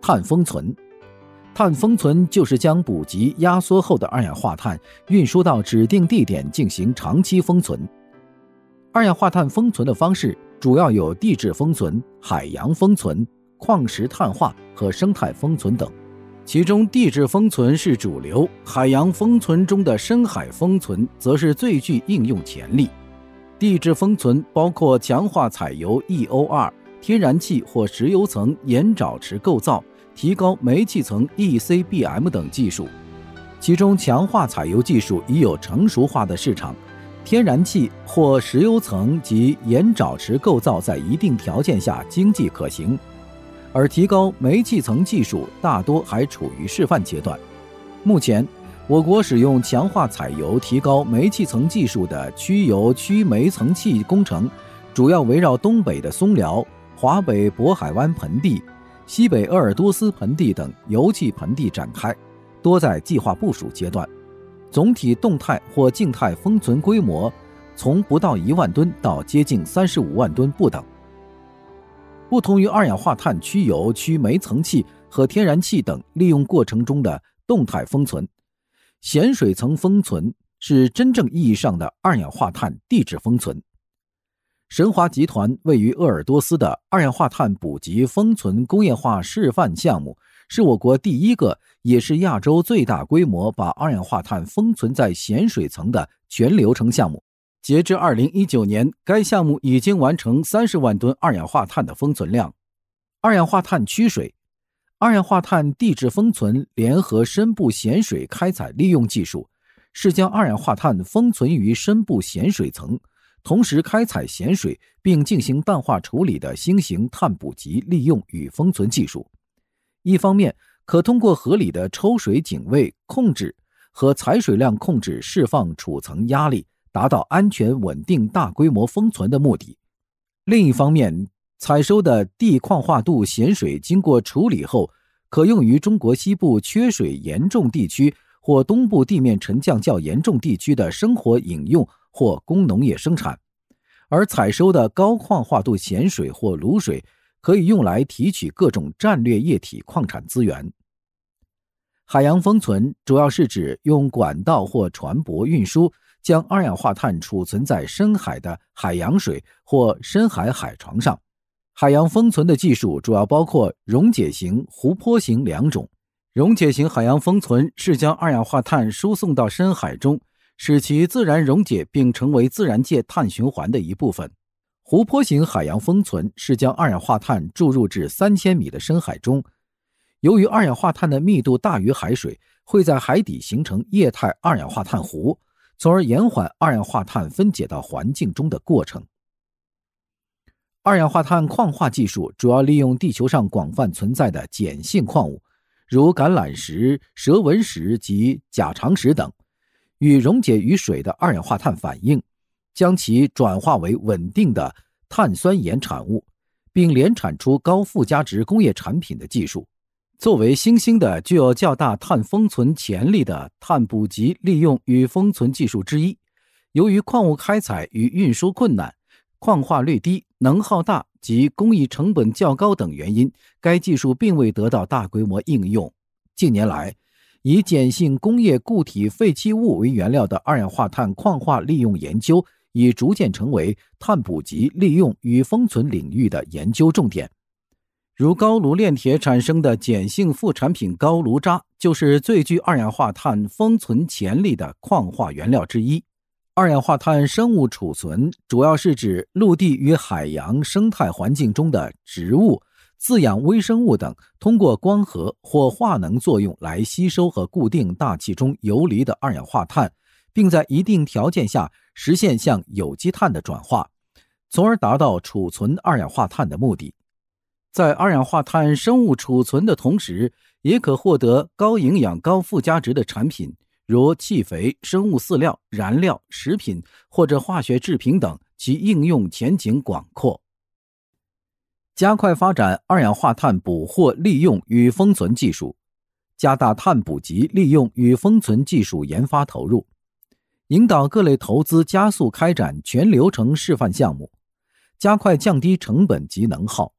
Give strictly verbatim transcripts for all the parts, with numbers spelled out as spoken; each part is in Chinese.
碳封存。碳封存就是将补给压缩后的二氧化碳运输到指定地点进行长期封存。二氧化碳封存的方式主要有地质封存、海洋封存、矿石碳化和生态封存等。其中地质封存是主流，海洋封存中的深海封存则是最具应用潜力。地质封存包括强化采油 E O R、 天然气或石油层盐沼池构造，提高煤气层 E C B M 等技术。其中强化采油技术已有成熟化的市场，天然气或石油层及盐沼池构造在一定条件下经济可行，而提高煤气层技术大多还处于示范阶段。目前我国使用强化采油提高煤气层技术的曲油曲煤层气工程，主要围绕东北的松辽、华北渤海湾盆地、西北鄂尔多斯盆地等油气盆地展开，多在计划部署阶段。总体动态或静态封存规模从不到一万吨到接近三十五万吨不等。不同于二氧化碳曲油曲煤层气和天然气等利用过程中的动态封存，咸水层封存是真正意义上的二氧化碳地质封存。神华集团位于鄂尔多斯的二氧化碳补给封存工业化示范项目，是我国第一个也是亚洲最大规模把二氧化碳封存在咸水层的全流程项目。截至二零一九年，该项目已经完成三十万吨二氧化碳的封存量。二氧化碳驱水，二氧化碳地质封存联合深部咸水开采利用技术，是将二氧化碳封存于深部咸水层，同时开采咸水并进行淡化处理的新型碳补给利用与封存技术。一方面，可通过合理的抽水警卫控制和采水量控制释放储层压力，达到安全稳定大规模封存的目的。另一方面，采收的地矿化度咸水经过处理后，可用于中国西部缺水严重地区或东部地面沉降较严重地区的生活饮用或工农业生产，而采收的高矿化度咸水或卤水可以用来提取各种战略液体矿产资源。海洋封存主要是指用管道或船舶运输，将二氧化碳储存在深海的海洋水或深海海床上。海洋封存的技术主要包括溶解型、湖泊型两种。溶解型海洋封存是将二氧化碳输送到深海中，使其自然溶解并成为自然界碳循环的一部分。湖泊型海洋封存是将二氧化碳注入至三千米的深海中，由于二氧化碳的密度大于海水，会在海底形成液态二氧化碳湖，从而延缓二氧化碳分解到环境中的过程。二氧化碳矿化技术主要利用地球上广泛存在的碱性矿物，如橄榄石、蛇纹石及假长石等，与溶解于水的二氧化碳反应，将其转化为稳定的碳酸盐产物，并联产出高附加值工业产品的技术。作为新兴的具有较大碳封存潜力的碳补给利用与封存技术之一，由于矿物开采与运输困难、矿化率低、能耗大及工艺成本较高等原因，该技术并未得到大规模应用。近年来，以碱性工业固体废弃物为原料的二氧化碳矿化利用研究已逐渐成为碳补给利用与封存领域的研究重点。如高炉炼铁产生的碱性副产品高炉渣，就是最具二氧化碳封存潜力的矿化原料之一。二氧化碳生物储存主要是指陆地与海洋生态环境中的植物、自养微生物等通过光合或化能作用来吸收和固定大气中游离的二氧化碳，并在一定条件下实现向有机碳的转化，从而达到储存二氧化碳的目的。在二氧化碳生物储存的同时，也可获得高营养高附加值的产品，如气肥、生物饲料、燃料、食品或者化学制品等，其应用前景广阔。加快发展二氧化碳捕获利用与封存技术，加大碳补给利用与封存技术研发投入，引导各类投资加速开展全流程示范项目，加快降低成本及能耗，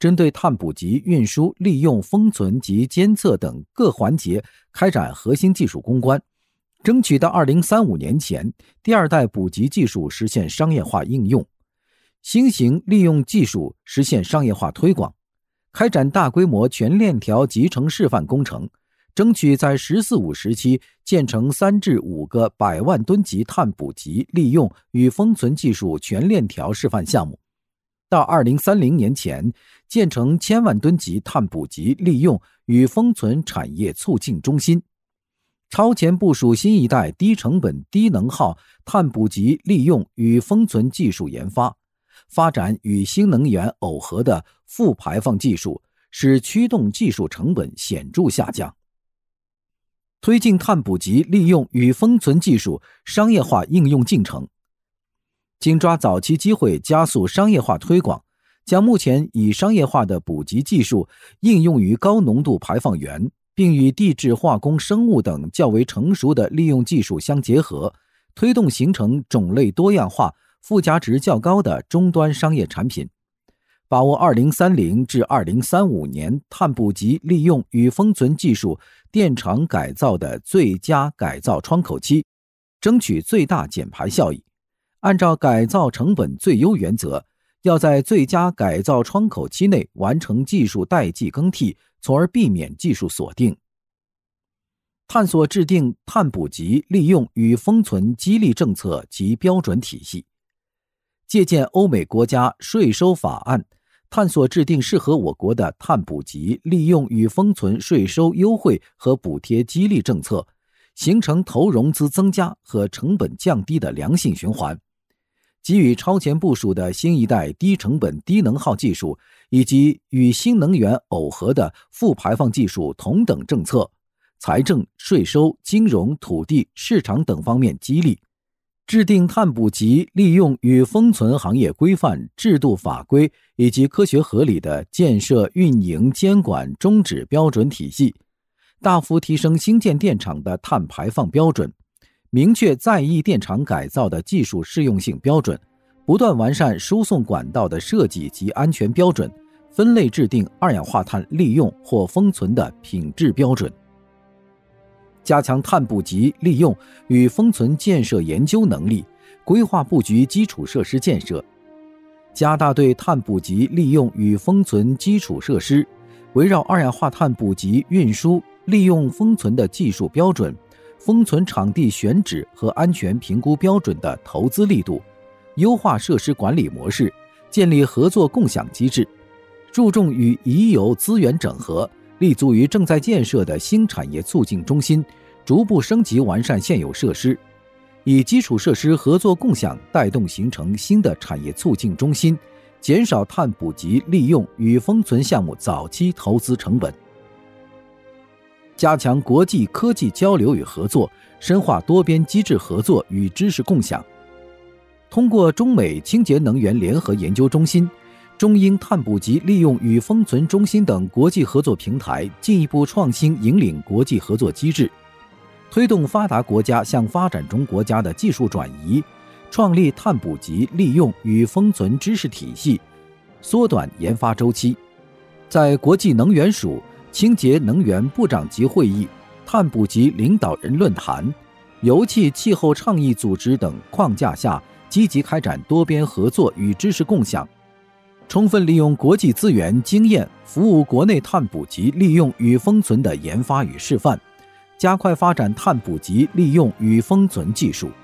针对碳捕集、运输、利用、封存及监测等各环节开展核心技术攻关，争取到二零三五年前，第二代捕集技术实现商业化应用，新型利用技术实现商业化推广，开展大规模全链条集成示范工程，争取在“十四五”时期建成三至五个百万吨级碳捕集、利用与封存技术全链条示范项目，到二零三零年前建成千万吨级碳捕集、利用与封存产业促进中心，超前部署新一代低成本低能耗碳捕集、利用与封存技术研发，发展与新能源耦合的负排放技术，使驱动技术成本显著下降。推进碳捕集、利用与封存技术商业化应用进程，紧抓早期机会加速商业化推广，将目前已商业化的捕集技术应用于高浓度排放源，并与地质、化工、生物等较为成熟的利用技术相结合，推动形成种类多样化、附加值较高的终端商业产品，把握二零三零至二零三五年碳捕集、利用与封存技术电厂改造的最佳改造窗口期，争取最大减排效益。按照改造成本最优原则，要在最佳改造窗口期内完成技术代际更替，从而避免技术锁定。探索制定碳捕集、利用与封存激励政策及标准体系，借鉴欧美国家税收法案，探索制定适合我国的碳捕集、利用与封存税收优惠和补贴激励政策，形成投融资增加和成本降低的良性循环。给予超前部署的新一代低成本低能耗技术以及与新能源耦合的负排放技术同等政策，财政、税收、金融、土地、市场等方面激励，制定碳捕集、利用与封存行业规范、制度法规以及科学合理的建设、运营、监管终止标准体系，大幅提升新建电厂的碳排放标准，明确在役电厂改造的技术适用性标准，不断完善输送管道的设计及安全标准，分类制定二氧化碳利用或封存的品质标准。加强碳捕集、利用与封存建设研究能力，规划布局基础设施建设，加大对碳捕集、利用与封存基础设施围绕二氧化碳捕集、运输、利用、封存的技术标准、封存场地选址和安全评估标准的投资力度，优化设施管理模式，建立合作共享机制，注重与已有资源整合，立足于正在建设的新产业促进中心，逐步升级完善现有设施，以基础设施合作共享带动形成新的产业促进中心，减少碳捕集、利用与封存项目早期投资成本。加强国际科技交流与合作，深化多边机制合作与知识共享。通过中美清洁能源联合研究中心、中英碳捕集、利用与封存中心等国际合作平台，进一步创新引领国际合作机制，推动发达国家向发展中国家的技术转移，创立碳捕集、利用与封存知识体系，缩短研发周期。在国际能源署清洁能源部长级会议、碳捕集领导人论坛、油气气候倡议组织等框架下，积极开展多边合作与知识共享，充分利用国际资源经验，服务国内碳捕集、利用与封存的研发与示范，加快发展碳捕集、利用与封存技术。